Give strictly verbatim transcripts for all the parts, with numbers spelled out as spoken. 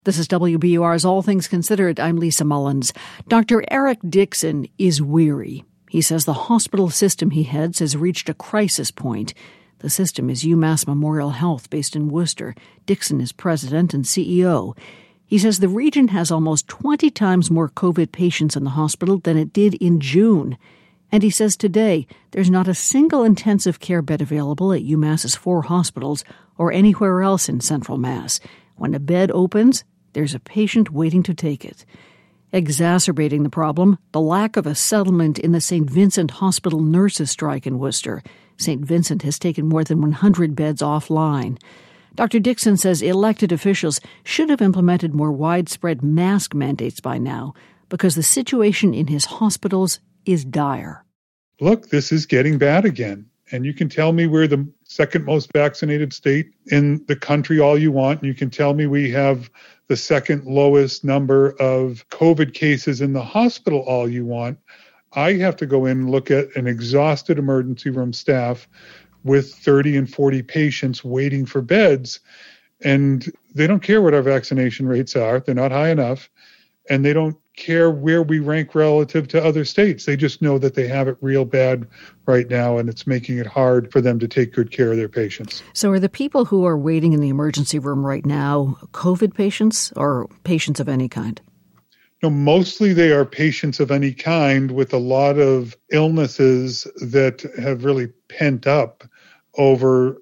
This is W B U R's All Things Considered. I'm Lisa Mullins. Doctor Eric Dixon is weary. He says the hospital system he heads has reached a crisis point. The system is UMass Memorial Health, based in Worcester. Dixon is president and C E O. He says the region has almost twenty times more COVID patients in the hospital than it did in June. And he says today there's not a single intensive care bed available at UMass's four hospitals or anywhere else in Central Mass. When a bed opens, there's a patient waiting to take it. Exacerbating the problem, the lack of a settlement in the Saint Vincent Hospital nurses' strike in Worcester. Saint Vincent has taken more than one hundred beds offline. Doctor Dixon says elected officials should have implemented more widespread mask mandates by now because the situation in his hospitals is dire. Look, this is getting bad again. And you can tell me we're the second most vaccinated state in the country all you want. And you can tell me we have the second lowest number of COVID cases in the hospital all you want. I have to go in and look at an exhausted emergency room staff with thirty and forty patients waiting for beds. And they don't care what our vaccination rates are. They're not high enough. And they don't care where we rank relative to other states. They just know that they have it real bad right now, and it's making it hard for them to take good care of their patients. So are the people who are waiting in the emergency room right now COVID patients or patients of any kind? No, mostly they are patients of any kind with a lot of illnesses that have really pent up over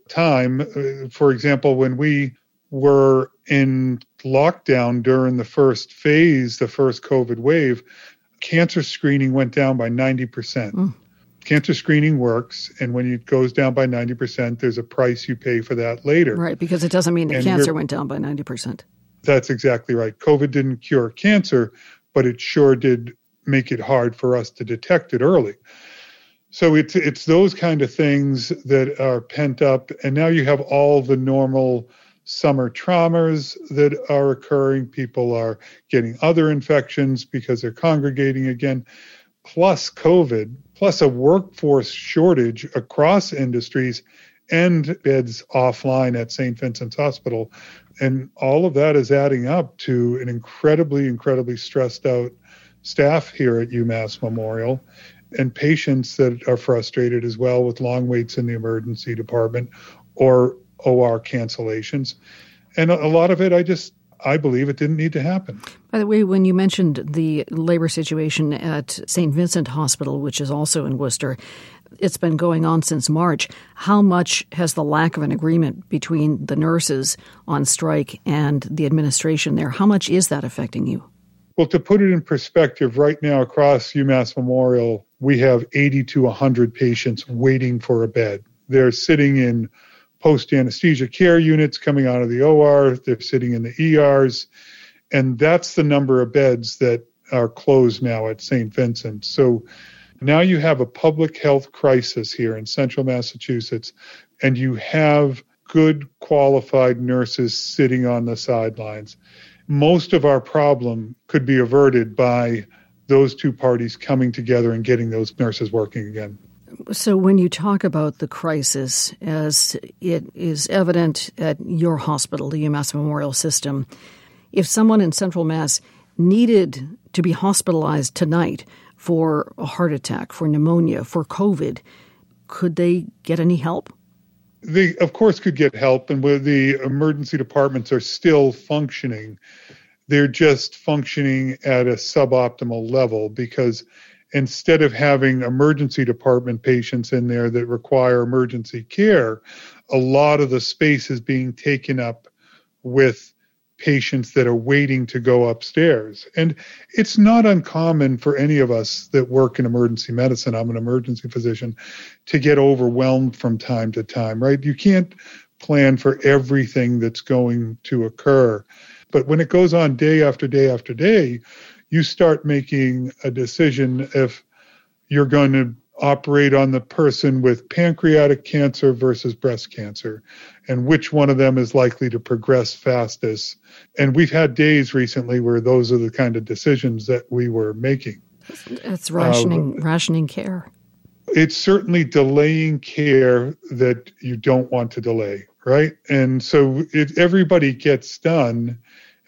time. For example, when we were in lockdown during the first phase, the first COVID wave, cancer screening went down by ninety percent. Mm. Cancer screening works, and when it goes down by ninety percent, there's a price you pay for that later. Right, because it doesn't mean the and cancer went down by ninety percent. That's exactly right. COVID didn't cure cancer, but it sure did make it hard for us to detect it early. So it's it's those kind of things that are pent up, and now you have all the normal summer traumas that are occurring. People are getting other infections because they're congregating again, plus COVID, plus a workforce shortage across industries and beds offline at Saint Vincent's Hospital. And all of that is adding up to an incredibly, incredibly stressed out staff here at UMass Memorial and patients that are frustrated as well with long waits in the emergency department or O R cancellations. And a lot of it, I just, I believe it didn't need to happen. By the way, when you mentioned the labor situation at Saint Vincent Hospital, which is also in Worcester, it's been going on since March. How much has the lack of an agreement between the nurses on strike and the administration there, how much is that affecting you? Well, to put it in perspective, right now across UMass Memorial, we have eighty to one hundred patients waiting for a bed. They're sitting in post-anesthesia care units coming out of the O R. They're sitting in the E Rs. And that's the number of beds that are closed now at Saint Vincent. So now you have a public health crisis here in central Massachusetts, and you have good qualified nurses sitting on the sidelines. Most of our problem could be averted by those two parties coming together and getting those nurses working again. So when you talk about the crisis, as it is evident at your hospital, the UMass Memorial System, if someone in Central Mass needed to be hospitalized tonight for a heart attack, for pneumonia, for COVID, could they get any help? They, of course, could get help, and where the emergency departments are still functioning, they're just functioning at a suboptimal level because instead of having emergency department patients in there that require emergency care, a lot of the space is being taken up with patients that are waiting to go upstairs. And it's not uncommon for any of us that work in emergency medicine, I'm an emergency physician, to get overwhelmed from time to time, right? You can't plan for everything that's going to occur. But when it goes on day after day after day, you start making a decision if you're going to operate on the person with pancreatic cancer versus breast cancer, and which one of them is likely to progress fastest. And we've had days recently where those are the kind of decisions that we were making. It's rationing, uh, rationing care. It's certainly delaying care that you don't want to delay, right? And so it, everybody gets done.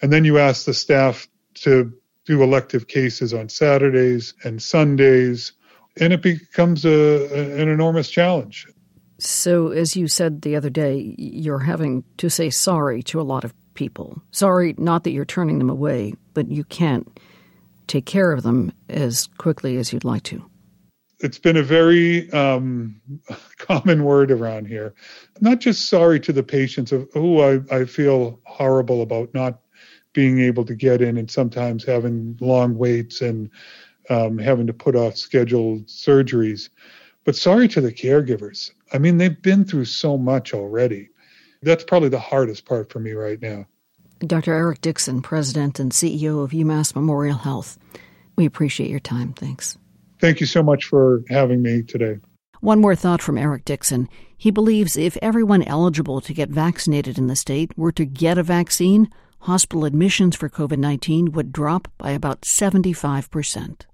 And then you ask the staff to do elective cases on Saturdays and Sundays, and it becomes a, a, an enormous challenge. So, as you said the other day, you're having to say sorry to a lot of people. Sorry, not that you're turning them away, but you can't take care of them as quickly as you'd like to. It's been a very um, common word around here. Not just sorry to the patients of who I, I feel horrible about not being able to get in and sometimes having long waits and um, having to put off scheduled surgeries, but sorry to the caregivers. I mean, they've been through so much already. That's probably the hardest part for me right now. Doctor Eric Dixon, President and C E O of UMass Memorial Health. We appreciate your time. Thanks. Thank you so much for having me today. One more thought from Eric Dixon. He believes if everyone eligible to get vaccinated in the state were to get a vaccine, hospital admissions for COVID nineteen would drop by about seventy-five percent.